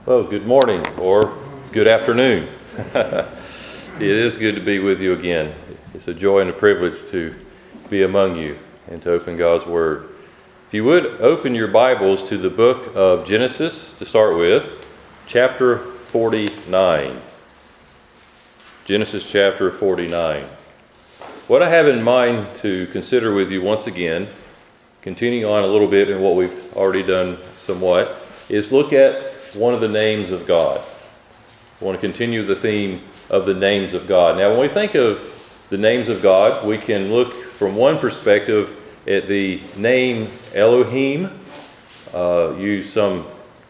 Well, good morning or good afternoon. It is good to be with you again. It's a joy and a privilege to be among you and to open God's Word. If you would, open your Bibles to the book of Genesis to start with, chapter 49. Genesis chapter 49. What I have in mind to consider with you once again, continuing on a little bit in what we've already done somewhat, is look at one of the names of God. I want to continue the theme of the names of God. Now, when we think of the names of God, we can look from one perspective at the name Elohim, used some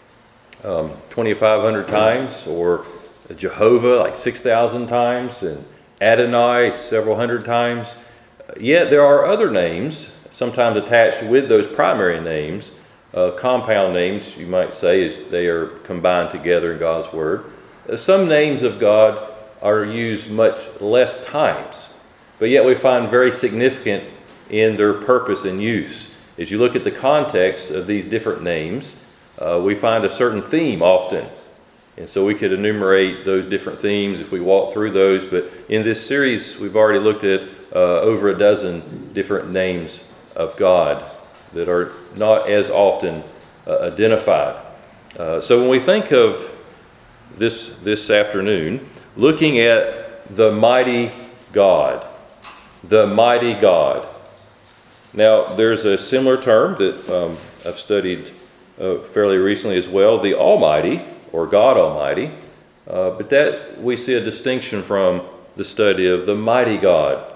2,500 times, or Jehovah like 6,000 times, and Adonai several hundred times. Yet there are other names, sometimes attached with those primary names, compound names, you might say, as they are combined together in God's Word. Some names of God are used much less times, but yet we find very significant in their purpose and use. As you look at the context of these different names, we find a certain theme often. And so we could enumerate those different themes if we walk through those, but in this series we've already looked at over a dozen different names of God that are not as often identified. So when we think of this afternoon, looking at the mighty God, the mighty God. Now, there's a similar term that I've studied fairly recently as well, the Almighty, or God Almighty, but that we see a distinction from the study of the mighty God.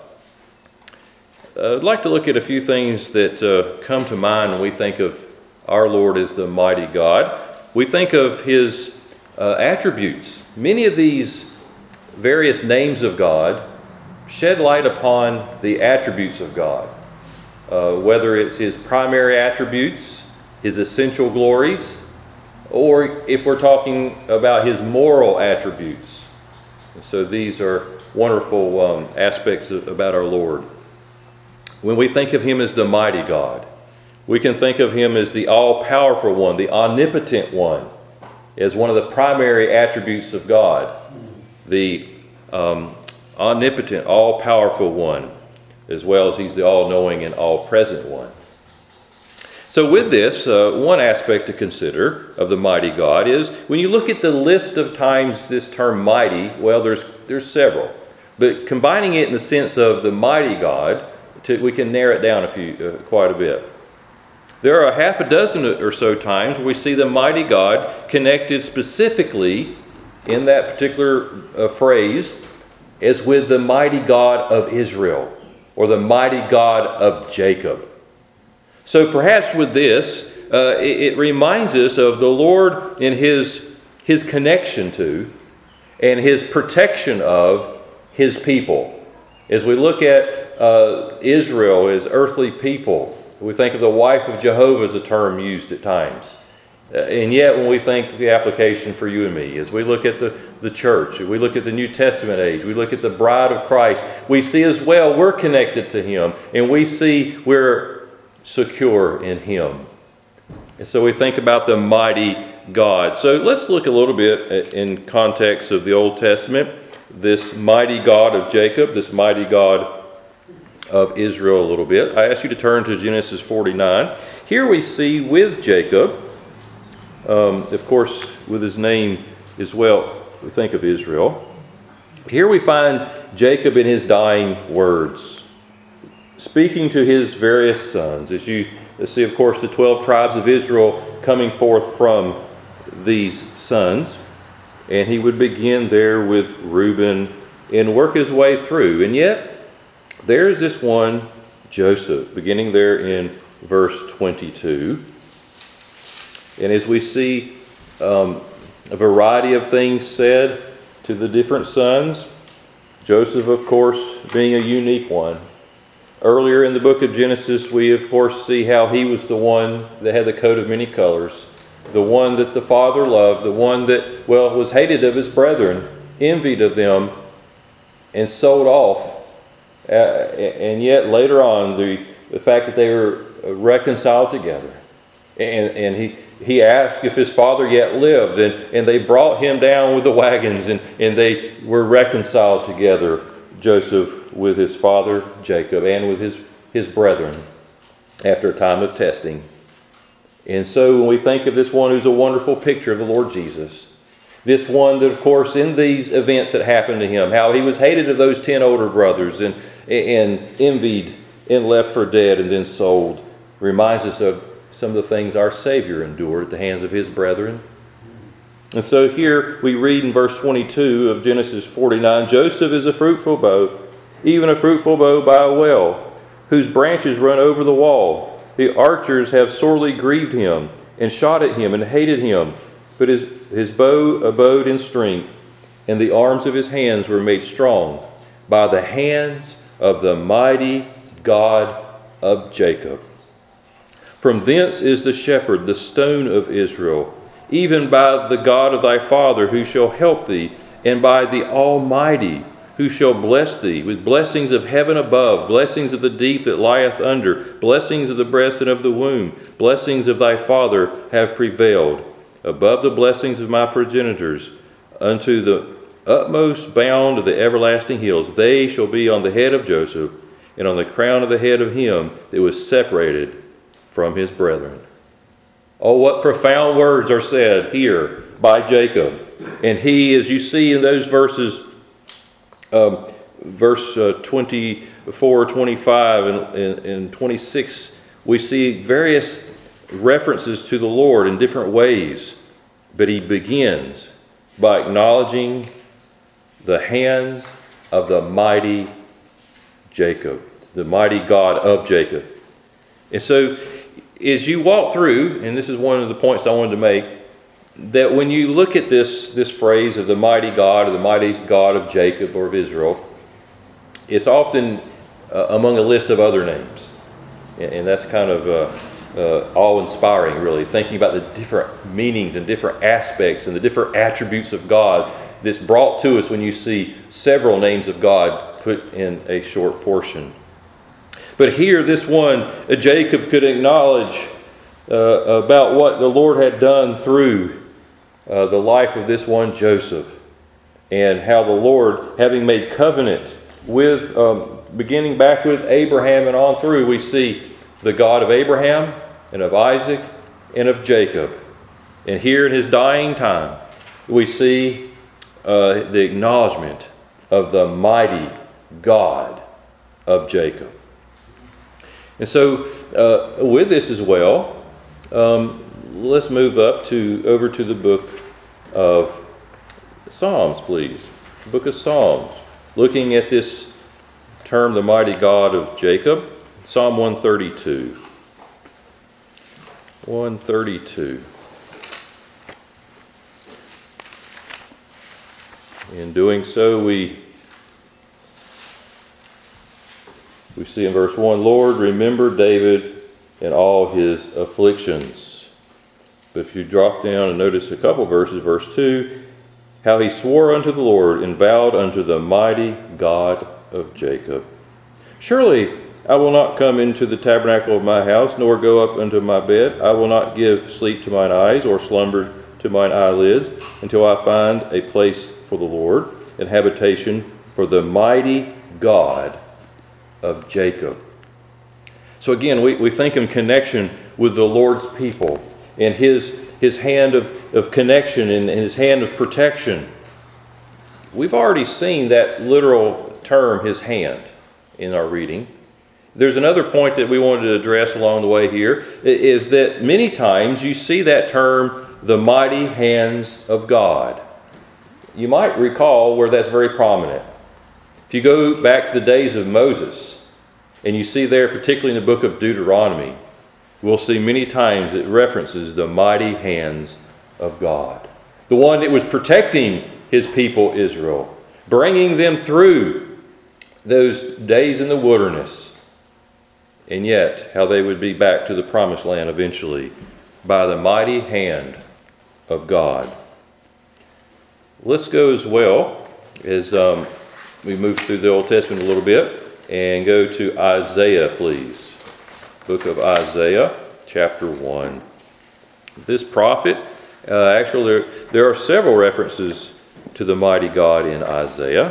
I'd like to look at a few things that come to mind when we think of our Lord as the mighty God. We think of His attributes. Many of these various names of God shed light upon the attributes of God, whether it's His primary attributes, His essential glories, or if we're talking about His moral attributes. And so these are wonderful aspects about our Lord. When we think of Him as the mighty God, we can think of Him as the all-powerful one, the omnipotent one, as one of the primary attributes of God, the omnipotent, all-powerful one, as well as He's the all-knowing and all-present one. So with this, one aspect to consider of the mighty God is, when you look at the list of times this term mighty, well, there's several. But combining it in the sense of the mighty God, we can narrow it down quite a bit. There are half a dozen or so times where we see the mighty God connected specifically in that particular phrase as with the mighty God of Israel, or the mighty God of Jacob. So perhaps with this, it reminds us of the Lord in His connection to and His protection of His people. As we look at Israel as earthly people, we think of the wife of Jehovah as a term used at times. And yet when we think the application for you and me, as we look at the church, we look at the New Testament age, we look at the bride of Christ, we see as well we're connected to Him, and we see we're secure in Him. And so we think about the mighty God. So let's look a little bit in context of the Old Testament, this mighty God of Jacob, this mighty God of Israel a little bit. I ask you to turn to Genesis 49. Here we see with Jacob, of course, with his name as well, we think of Israel. Here we find Jacob in his dying words, speaking to his various sons. As you see, of course, the 12 tribes of Israel coming forth from these sons. And he would begin there with Reuben and work his way through. And yet, there's this one, Joseph, beginning there in verse 22. And as we see a variety of things said to the different sons, Joseph, of course, being a unique one. Earlier in the book of Genesis, we, of course, see how he was the one that had the coat of many colors, the one that the father loved, the one that, was hated of his brethren, envied of them, and sold off. And yet later on, the fact that they were reconciled together, and he asked if his father yet lived, and they brought him down with the wagons, and they were reconciled together, Joseph with his father Jacob and with his brethren after a time of testing. And so when we think of this one who's a wonderful picture of the Lord Jesus, this one that, of course, in these events that happened to him, how he was hated of those 10 older brothers and envied and left for dead and then sold, reminds us of some of the things our Savior endured at the hands of his brethren. And so here we read in verse 22 of Genesis 49, Joseph is a fruitful bough, even a fruitful bough by a well, whose branches run over the wall. The archers have sorely grieved him and shot at him and hated him, but his bow abode in strength, and the arms of his hands were made strong by the hands of the mighty God of Jacob. From thence is the shepherd, the stone of Israel, even by the God of thy father, who shall help thee, and by the Almighty, who shall bless thee with blessings of heaven above, blessings of the deep that lieth under, blessings of the breast and of the womb, blessings of thy father have prevailed, above the blessings of my progenitors, unto the utmost bound of the everlasting hills. They shall be on the head of Joseph, and on the crown of the head of him that was separated from his brethren. Oh, what profound words are said here by Jacob. And he, as you see in those verses, verse 24, 25, and 26, we see various references to the Lord in different ways. But he begins by acknowledging the hands of the mighty Jacob, the mighty God of Jacob. And so, as you walk through, and this is one of the points I wanted to make, that when you look at this phrase of the mighty God, or the mighty God of Jacob or of Israel, it's often among a list of other names. And that's kind of awe-inspiring, really, thinking about the different meanings and different aspects and the different attributes of God that's brought to us when you see several names of God put in a short portion. But here, this one, Jacob could acknowledge about what the Lord had done through the life of this one Joseph, and how the Lord, having made covenant with, beginning back with Abraham and on through, we see the God of Abraham and of Isaac and of Jacob. And here in his dying time, we see the acknowledgement of the mighty God of Jacob. And so, with this as well, let's move over to the book of Psalms, please. The book of Psalms. Looking at this term, the mighty God of Jacob, Psalm 132. 132. In doing so, we see in verse 1, Lord, remember David and all his afflictions. But if you drop down and notice a couple verses, verse 2, how he swore unto the Lord and vowed unto the mighty God of Jacob. Surely I will not come into the tabernacle of my house, nor go up unto my bed. I will not give sleep to mine eyes, or slumber to mine eyelids, until I find a place for the Lord, and habitation for the mighty God of Jacob. So again, we think in connection with the Lord's people and his hand of connection and his hand of protection. We've already seen that literal term, his hand, in our reading. There's another point that we wanted to address along the way here, is that many times you see that term, the mighty hands of God. You might recall where that's very prominent. If you go back to the days of Moses, and you see there, particularly in the book of Deuteronomy, we'll see many times it references the mighty hands of God. The one that was protecting his people Israel, bringing them through those days in the wilderness, and yet how they would be back to the promised land eventually by the mighty hand of God. Let's go as well as we move through the Old Testament a little bit and go to Isaiah, please. Book of Isaiah, chapter 1. This prophet, actually there are several references to the mighty God in Isaiah.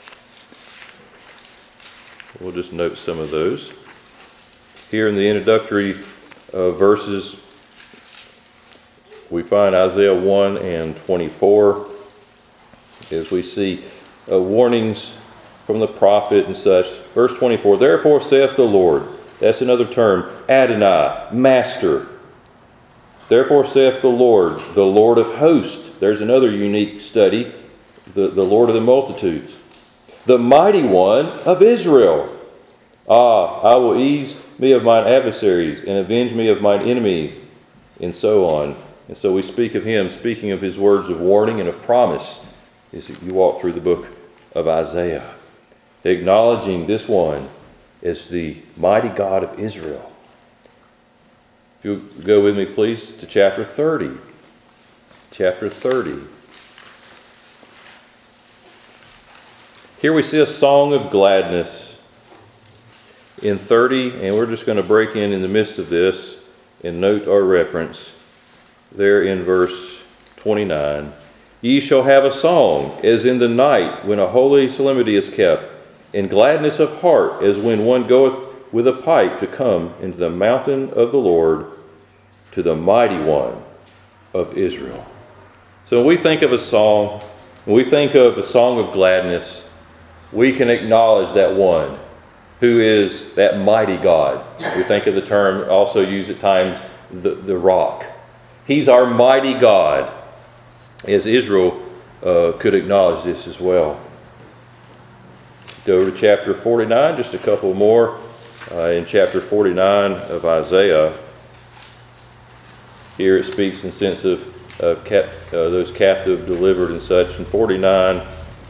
We'll just note some of those. Here in the introductory verses, we find Isaiah 1 and 24, as we see warnings from the prophet and such. Verse 24, therefore saith the Lord. That's another term, Adonai, Master. Therefore saith the Lord of hosts. There's another unique study, the Lord of the multitudes. The mighty one of Israel. I will ease me of mine adversaries and avenge me of mine enemies, and so on. And so we speak of him, speaking of his words of warning and of promise, as you walk through the book of Isaiah, acknowledging this one as the mighty God of Israel. If you'll go with me, please, to chapter 30. Chapter 30. Here we see a song of gladness in 30, and we're just going to break in the midst of this and note our reference there in verse 29. Ye shall have a song as in the night when a holy solemnity is kept, and gladness of heart as when one goeth with a pipe to come into the mountain of the Lord, to the mighty one of Israel. So when we think of a song, when we think of a song of gladness, we can acknowledge that one who is that mighty God. We think of the term also used at times, the rock. He's our mighty God, as Israel could acknowledge this as well. Go to chapter 49, just a couple more. In chapter 49 of Isaiah, here it speaks in the sense of those captive delivered and such. In 49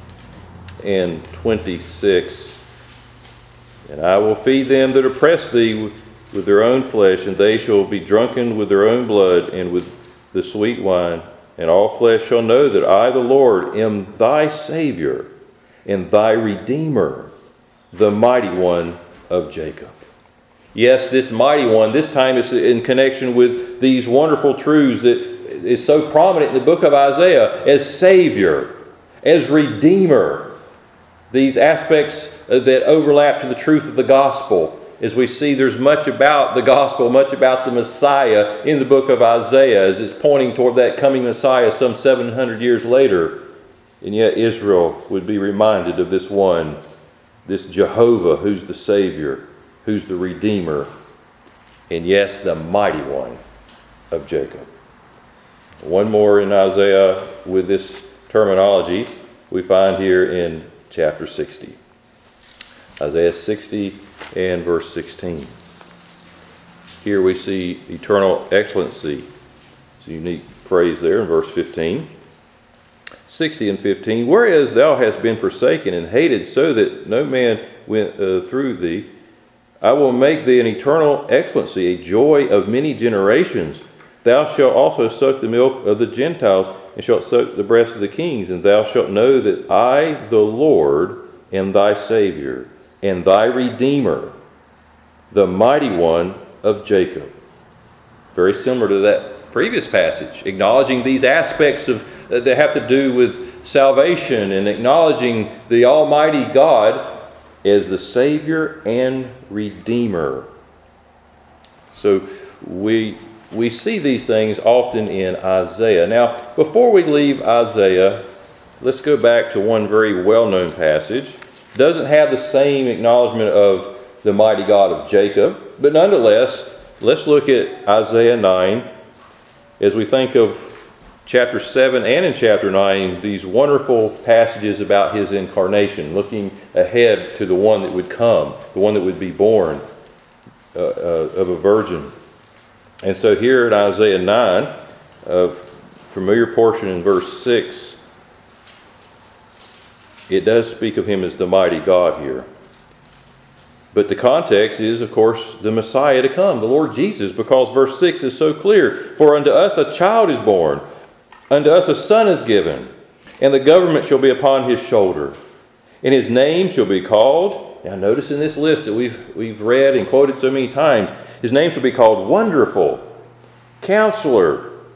and 26, and I will feed them that oppress thee with their own flesh, and they shall be drunken with their own blood and with the sweet wine. And all flesh shall know that I, the Lord, am thy Savior and thy Redeemer, the mighty one of Jacob. Yes, this mighty one, this time is in connection with these wonderful truths that is so prominent in the book of Isaiah as Savior, as Redeemer. These aspects that overlap to the truth of the gospel. As we see, there's much about the gospel, much about the Messiah in the book of Isaiah, as it's pointing toward that coming Messiah some 700 years later. And yet Israel would be reminded of this one, this Jehovah, who's the Savior, who's the Redeemer, and yes, the mighty one of Jacob. One more in Isaiah with this terminology we find here in chapter 60. Isaiah 60 and verse 16. Here we see eternal excellency. It's a unique phrase there in verse 15. 60 and 15. Whereas thou hast been forsaken and hated, so that no man went through thee, I will make thee an eternal excellency, a joy of many generations. Thou shalt also suck the milk of the Gentiles, and shalt suck the breast of the kings, and thou shalt know that I, the Lord, am thy Savior, and thy Redeemer, the mighty one of Jacob. Very similar to that previous passage, acknowledging these aspects of that have to do with salvation and acknowledging the Almighty God as the Savior and Redeemer. So we see these things often in Isaiah. Now, before we leave Isaiah, let's go back to one very well-known passage. Doesn't have the same acknowledgement of the mighty God of Jacob, but nonetheless, let's look at Isaiah 9 as we think of chapter 7 and in chapter 9, these wonderful passages about his incarnation, looking ahead to the one that would come, the one that would be born of a virgin. And so here in Isaiah 9, a familiar portion in verse 6, it does speak of him as the mighty God here. But the context is, of course, the Messiah to come, the Lord Jesus, because verse 6 is so clear. For unto us a child is born, unto us a son is given, and the government shall be upon his shoulder. And his name shall be called, now notice in this list that we've read and quoted so many times, his name shall be called Wonderful, Counselor,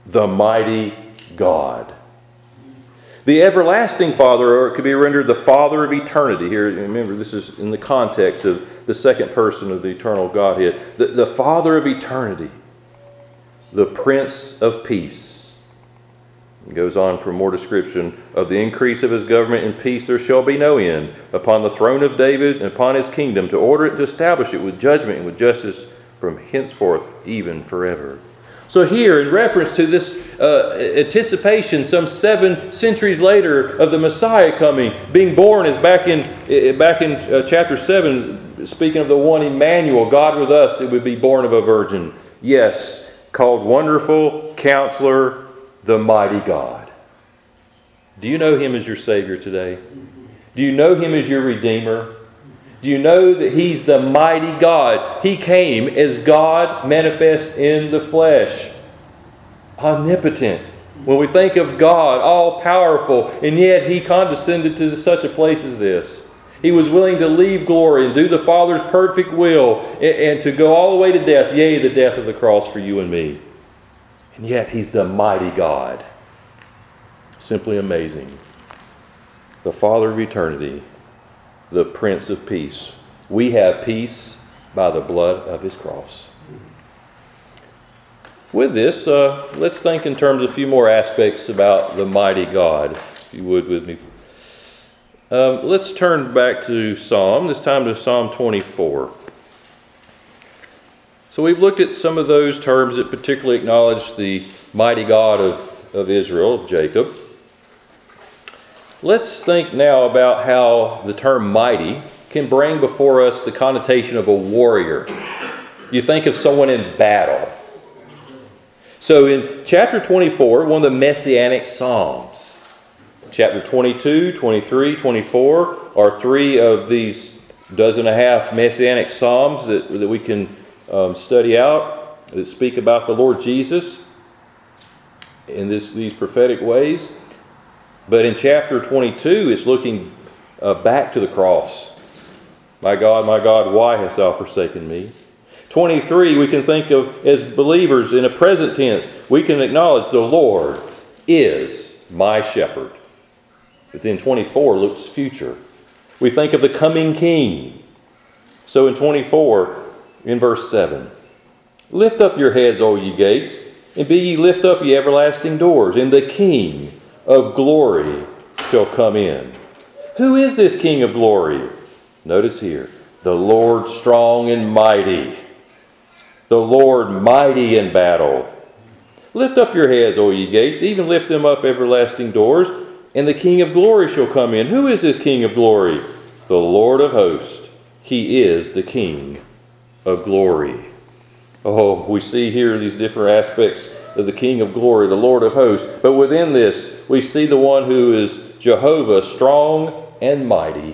the mighty God. The everlasting Father, or it could be rendered the Father of eternity. Here, remember, this is in the context of the second person of the eternal Godhead. The Father of eternity, the Prince of Peace. It goes on for more description of the increase of his government and peace. There shall be no end upon the throne of David and upon his kingdom, to order it, to establish it with judgment and with justice from henceforth, even forever. So here, in reference to this anticipation some 7 centuries later of the Messiah coming, being born, is back in chapter 7, speaking of the one Emmanuel, God with us, it would be born of a virgin. Yes, called Wonderful Counselor, the Mighty God. Do you know Him as your Savior today? Do you know Him as your Redeemer? Do you know that He's the mighty God? He came as God manifest in the flesh. Omnipotent. When we think of God, all-powerful, and yet He condescended to such a place as this. He was willing to leave glory and do the Father's perfect will and to go all the way to death, yea, the death of the cross for you and me. And yet He's the mighty God. Simply amazing. The Father of eternity, the Prince of Peace. We have peace by the blood of His cross. With this, let's think in terms of a few more aspects about the mighty God, if you would with me. Let's turn back to Psalm, this time to Psalm 24. So we've looked at some of those terms that particularly acknowledge the mighty God of Israel, of Jacob. Let's think now about how the term mighty can bring before us the connotation of a warrior. You think of someone in battle. So in chapter 24, one of the Messianic Psalms, chapter 22, 23, 24 are 3 of these 12.5 Messianic Psalms that we can study out, that speak about the Lord Jesus in these prophetic ways. But in chapter 22, it's looking back to the cross. My God, why hast thou forsaken me? 23, we can think of as believers in a present tense. We can acknowledge the Lord is my shepherd. But then 24 looks future. We think of the coming King. So in 24, in verse 7, lift up your heads, O ye gates, and be ye lift up ye everlasting doors, and the King of glory shall come in. Who is this King of glory? Notice here, the Lord strong and mighty, the Lord mighty in battle. Lift up your heads, O ye gates, even lift them up everlasting doors, and the King of glory shall come in. Who is this King of glory? The Lord of hosts. He is the King of glory. Oh, we see here these different aspects of the King of glory, the Lord of hosts. But within this, we see the one who is Jehovah, strong and mighty.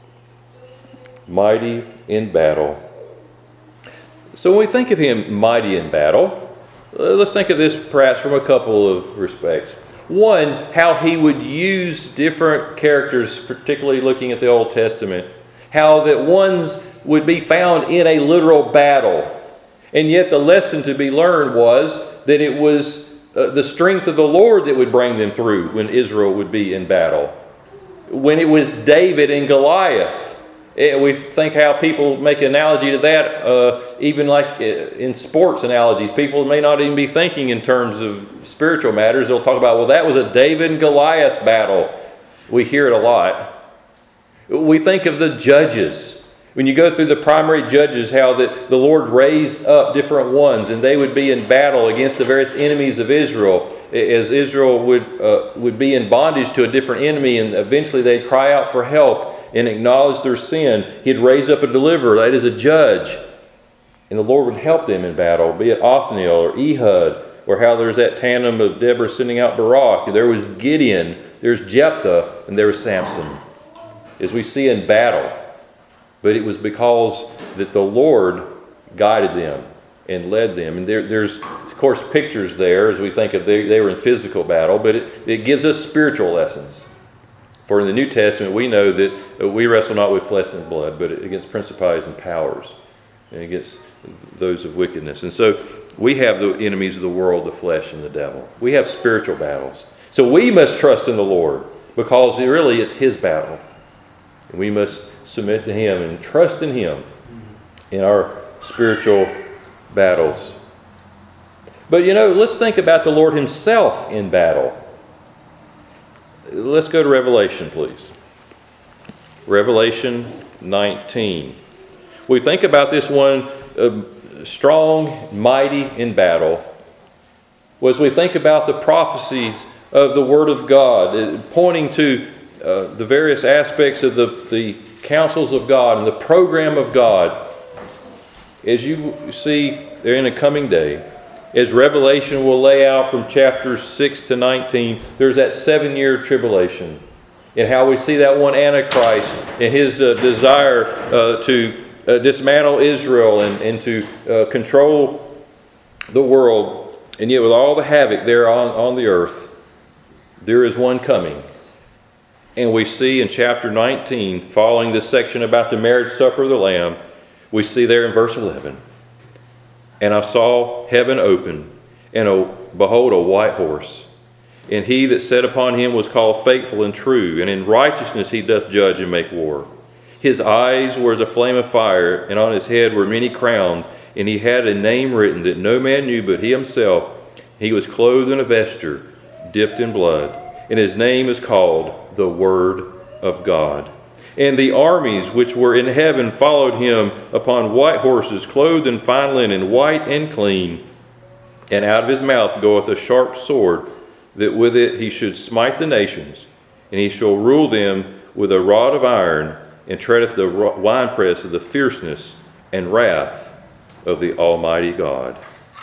Mighty in battle. So when we think of Him mighty in battle, let's think of this perhaps from a couple of respects. One, how He would use different characters, particularly looking at the Old Testament. How that ones would be found in a literal battle. And yet the lesson to be learned was that it was the strength of the Lord that would bring them through when Israel would be in battle. When it was David and Goliath. We think how people make an analogy to that, even like in sports analogies. People may not even be thinking in terms of spiritual matters. They'll talk about, well, that was a David and Goliath battle. We hear it a lot. We think of the judges. When you go through the primary judges, how that the Lord raised up different ones, and they would be in battle against the various enemies of Israel. As Israel would be in bondage to a different enemy, and eventually they'd cry out for help and acknowledge their sin, He'd raise up a deliverer, that is a judge. And the Lord would help them in battle, be it Othniel or Ehud, or how there's that tandem of Deborah sending out Barak. There was Gideon, there's Jephthah, and there was Samson. As we see in battle. But it was because that the Lord guided them and led them. And there's, of course, pictures there as we think of they were in physical battle, but it gives us spiritual lessons. For in the New Testament, we know that we wrestle not with flesh and blood, but against principalities and powers, and against those of wickedness. And so we have the enemies of the world, the flesh and the devil. We have spiritual battles. So we must trust in the Lord because really it's His battle. And we must submit to Him and trust in Him in our spiritual battles. But let's think about the Lord Himself in battle. Let's go to Revelation, please. Revelation 19. We think about this one strong, mighty in battle. As we think about the prophecies of the Word of God, pointing to the various aspects of the counsels of God and the program of God, as you see there in a coming day, as Revelation will lay out from chapters 6 to 19, there's that 7-year tribulation. And how we see that one Antichrist and his desire to dismantle Israel and to control the world. And yet with all the havoc there on the earth, there is one coming. And we see in chapter 19, following this section about the marriage supper of the Lamb, we see there in verse 11, "And I saw heaven open, and behold, a white horse. And he that sat upon him was called Faithful and True, and in righteousness he doth judge and make war. His eyes were as a flame of fire, and on his head were many crowns, and he had a name written that no man knew but he himself. He was clothed in a vesture dipped in blood, and his name is called the Word of God. And the armies which were in heaven followed him upon white horses, clothed in fine linen, white and clean. And out of his mouth goeth a sharp sword, that with it he should smite the nations, and he shall rule them with a rod of iron, and treadeth the winepress of the fierceness and wrath of the Almighty God.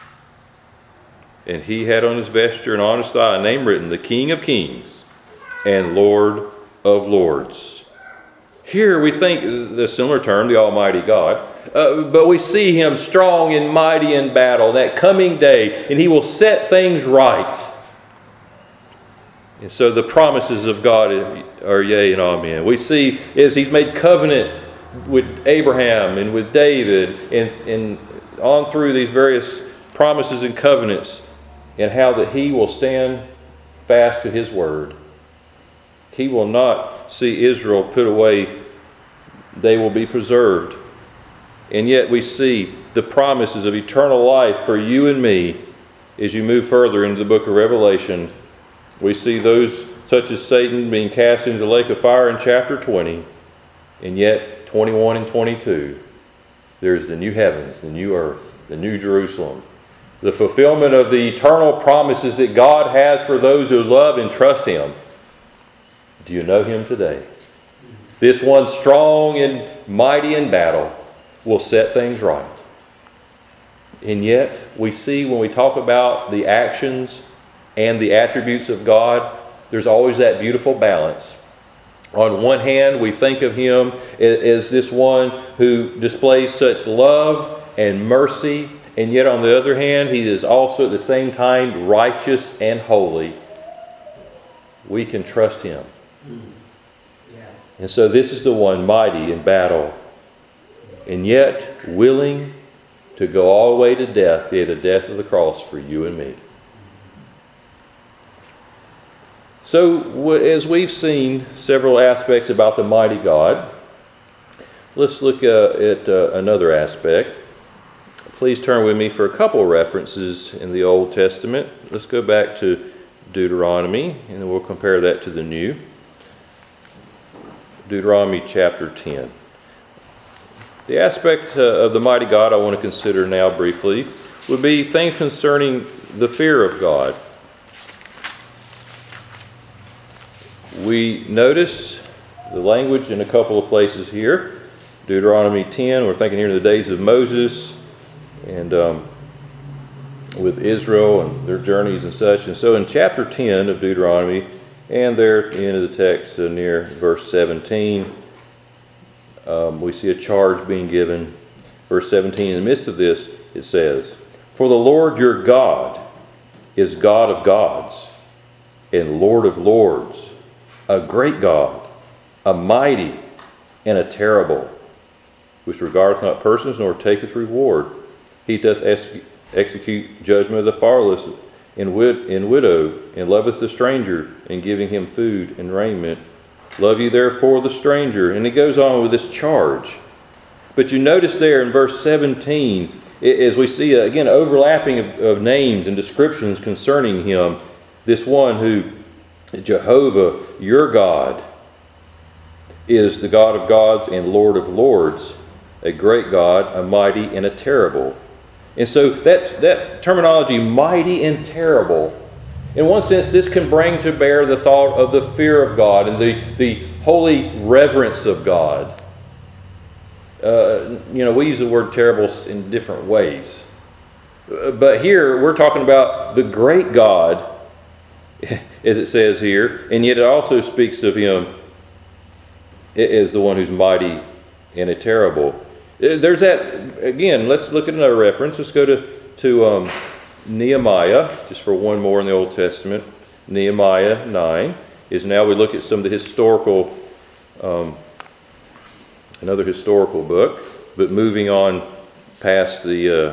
And he had on his vesture and on his thigh a name written, the King of Kings and Lord of Lords." Here we think the similar term, the Almighty God, but we see Him strong and mighty in battle, that coming day, and He will set things right. And so the promises of God are yea and amen. We see as He's made covenant with Abraham and with David and on through these various promises and covenants, and how that He will stand fast to His word. He will not see Israel put away. They will be preserved. And yet we see the promises of eternal life for you and me as you move further into the book of Revelation. We see those such as Satan being cast into the lake of fire in chapter 20. And yet 21 and 22, there's the new heavens, the new earth, the new Jerusalem, the fulfillment of the eternal promises that God has for those who love and trust Him. Do you know Him today? This one strong and mighty in battle will set things right. And yet we see when we talk about the actions and the attributes of God, there's always that beautiful balance. On one hand, we think of Him as this one who displays such love and mercy, and yet on the other hand, He is also at the same time righteous and holy. We can trust Him. And so this is the one mighty in battle, and yet willing to go all the way to death, the death of the cross for you and me. So as we've seen several aspects about the mighty God, let's look at another aspect. Please turn with me for a couple of references in the Old Testament. Let's go back to Deuteronomy, and then we'll compare that to the New. Deuteronomy chapter 10. The aspect of the mighty God I want to consider now briefly would be things concerning the fear of God. We notice the language in a couple of places here. Deuteronomy 10, we're thinking here in the days of Moses and with Israel and their journeys and such. And so in chapter 10 of Deuteronomy, and there at the end of the text near verse 17, we see a charge being given. Verse 17, in the midst of this, it says, "For the Lord your God is God of gods and Lord of lords, a great God, a mighty and a terrible, which regardeth not persons nor taketh reward, He doth execute judgment of the fatherless and widow, and loveth the stranger, and giving him food and raiment. Love you therefore the stranger. And it goes on with this charge. But you notice there in verse 17, as we see again overlapping of names and descriptions concerning him, this one who, Jehovah, your God, is the God of gods and Lord of lords, a great God, a mighty and a terrible. And so that terminology, mighty and terrible, in one sense, this can bring to bear the thought of the fear of God and the holy reverence of God. We use the word terrible in different ways. But here, we're talking about the great God, as it says here, and yet it also speaks of him as the one who's mighty and a terrible. There's that, again, let's look at another reference. Let's go to Nehemiah, just for one more in the Old Testament. Nehemiah 9 is now we look at some of the historical, another historical book, but moving on past the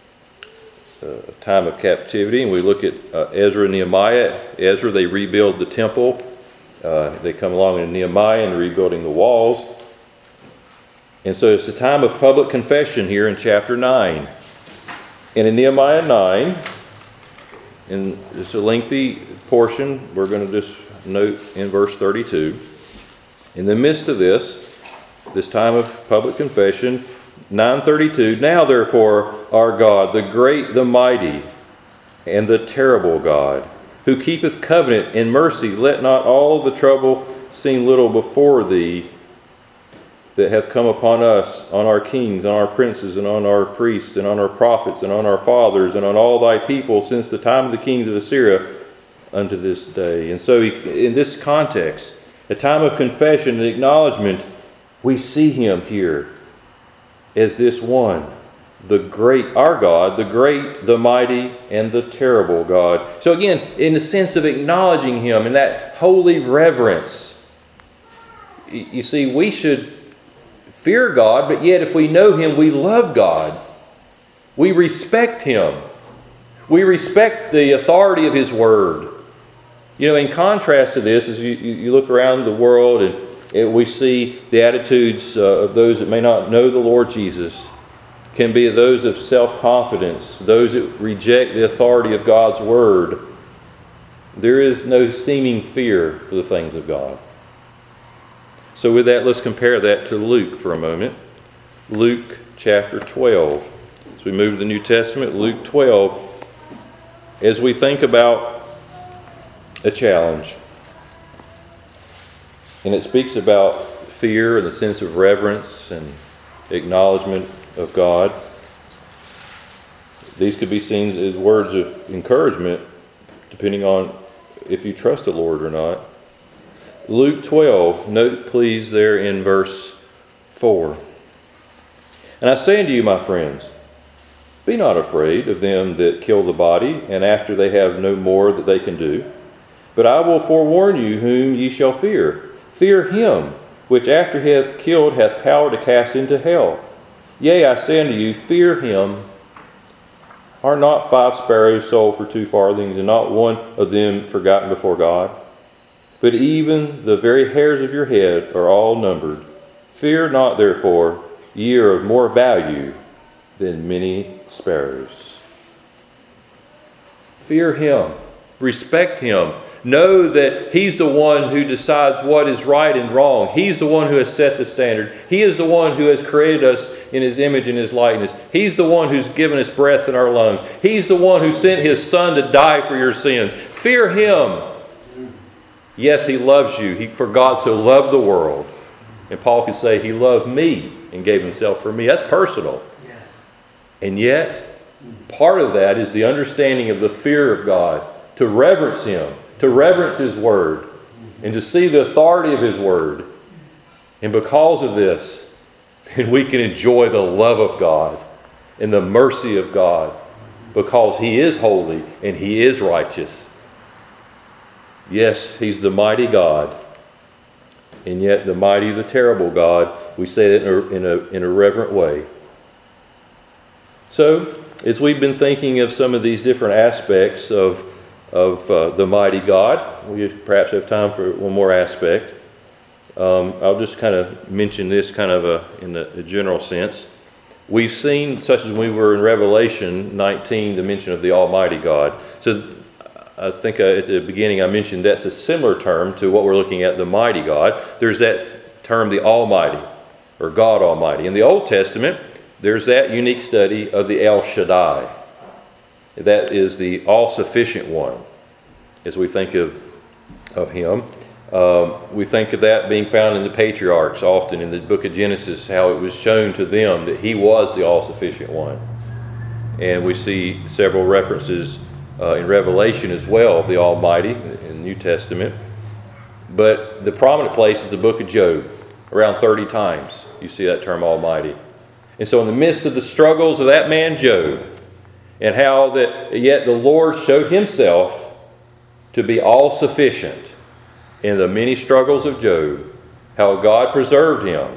time of captivity, and we look at Ezra and Nehemiah. Ezra, they rebuild the temple. They come along in Nehemiah and rebuilding the walls. And so it's a time of public confession here in chapter 9. And in Nehemiah 9, and it's a lengthy portion, we're going to just note in verse 32. In the midst of this time of public confession, 9:32, now therefore our God, the great, the mighty, and the terrible God, who keepeth covenant and mercy, let not all the trouble seem little before thee, that hath come upon us, on our kings, on our princes, and on our priests, and on our prophets, and on our fathers, and on all thy people, since the time of the kings of Assyria unto this day. And so in this context, a time of confession and acknowledgement, we see him here as this one, the great, our God, the great, the mighty, and the terrible God. So again, in the sense of acknowledging him in that holy reverence, you see, we should fear God, but yet if we know him, we love God. We respect him. We respect the authority of his word. In contrast to this, as you look around the world and we see the attitudes of those that may not know the Lord Jesus, can be those of self-confidence, those that reject the authority of God's word. There is no seeming fear for the things of God. So with that, let's compare that to Luke for a moment. Luke chapter 12. As we move to the New Testament, Luke 12, as we think about a challenge, and it speaks about fear and the sense of reverence and acknowledgement of God. These could be seen as words of encouragement, depending on if you trust the Lord or not. Luke 12, note please there in verse 4. And I say unto you, my friends, be not afraid of them that kill the body, and after they have no more that they can do. But I will forewarn you whom ye shall fear. Fear him, which after he hath killed hath power to cast into hell. Yea, I say unto you, fear him. Are not 5 sparrows sold for 2 farthings, and not one of them forgotten before God? But even the very hairs of your head are all numbered. Fear not, therefore, ye are of more value than many sparrows. Fear him. Respect him. Know that he's the one who decides what is right and wrong. He's the one who has set the standard. He is the one who has created us in his image and his likeness. He's the one who's given us breath in our lungs. He's the one who sent his son to die for your sins. Fear him. Yes, he loves you. For God so loved the world. And Paul could say, he loved me and gave himself for me. That's personal. Yes. And yet, part of that is the understanding of the fear of God, to reverence him, to reverence his word, and to see the authority of his word. And because of this, then we can enjoy the love of God and the mercy of God, because he is holy and he is righteous. Yes, he's the mighty God, and yet the mighty, the terrible God. We say that in a reverent way. So, as we've been thinking of some of these different aspects of the mighty God, we perhaps have time for one more aspect. I'll just kind of mention this kind of in a general sense. We've seen, such as when we were in Revelation 19, the mention of the Almighty God. So I think at the beginning I mentioned that's a similar term to what we're looking at, the mighty God. There's that term, the Almighty, or God Almighty. In the Old Testament, there's that unique study of the El Shaddai. That is the all-sufficient one, as we think of him. We think of that being found in the patriarchs often in the book of Genesis, how it was shown to them that he was the all-sufficient one. And we see several references in Revelation as well of the Almighty in the New Testament. But the prominent place is the book of Job. Around 30 times you see that term Almighty. And so in the midst of the struggles of that man Job, and how that yet the Lord showed himself to be all-sufficient in the many struggles of Job, how God preserved him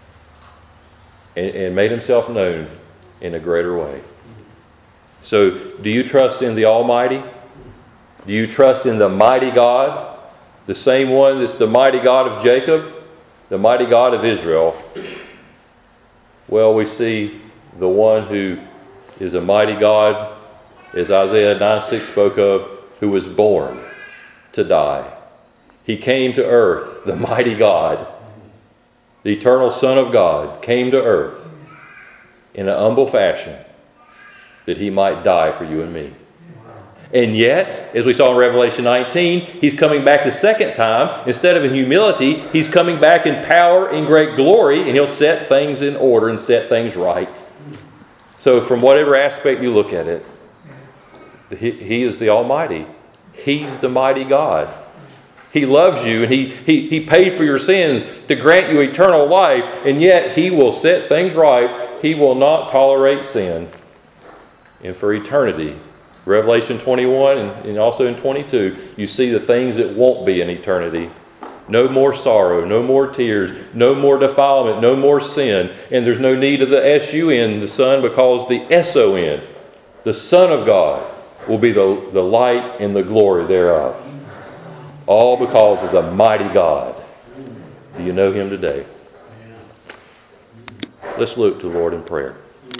and made himself known in a greater way. So, do you trust in the Almighty? Do you trust in the mighty God? The same one that's the mighty God of Jacob, the mighty God of Israel? Well, we see the one who is a mighty God, as Isaiah 9:6 spoke of, who was born to die. He came to earth, the mighty God, the eternal Son of God, came to earth in an humble fashion that he might die for you and me. And yet, as we saw in Revelation 19, he's coming back the second time. Instead of in humility, he's coming back in power, in great glory, and he'll set things in order and set things right. So from whatever aspect you look at it, he is the Almighty. He's the mighty God. He loves you, and he paid for your sins to grant you eternal life, and yet he will set things right. He will not tolerate sin. And for eternity, Revelation 21 and also in 22, you see the things that won't be in eternity. No more sorrow, no more tears, no more defilement, no more sin. And there's no need of the S-U-N, the Son, because the S-O-N, the Son of God, will be the light and the glory thereof. All because of the mighty God. Do you know him today? Let's look to the Lord in prayer.